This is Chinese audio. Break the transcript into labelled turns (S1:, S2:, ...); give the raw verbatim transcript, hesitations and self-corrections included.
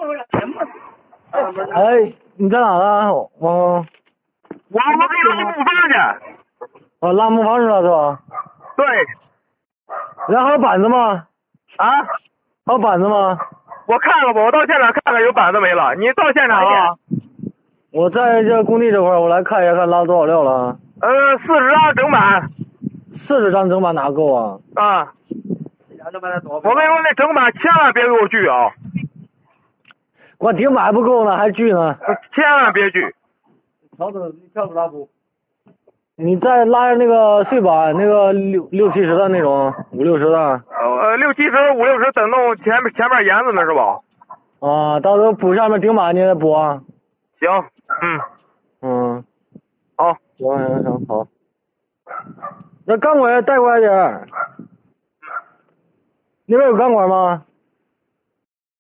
S1: 哎，你在哪呢？我
S2: 我我给拉木房去。
S1: 我拉木房去了是吧？
S2: 对。
S1: 然后还有板子吗？
S2: 啊？
S1: 还有板子吗？
S2: 我看了吧，我到现场看看有板子没了。你到现场了？
S1: 我在这工地这块儿，我来看一下，看拉多少料了。
S2: 呃，四十张整板。
S1: 四十张整板哪够啊？
S2: 啊。我跟你说，那整板千万别给我锯啊！
S1: 我顶板还不够呢，还锯呢。
S2: 千万别锯。
S1: 调整，调整拉布。你再拉那个碎板，那个六六七十的那种，五六十的。
S2: 呃，六七十、五六十，等弄前面前面沿子呢是吧？
S1: 啊，到时候补上面顶板你再补啊。
S2: 行，嗯。
S1: 嗯。
S2: 好。
S1: 行行行，好。那钢管带过来点儿。那边有钢管吗？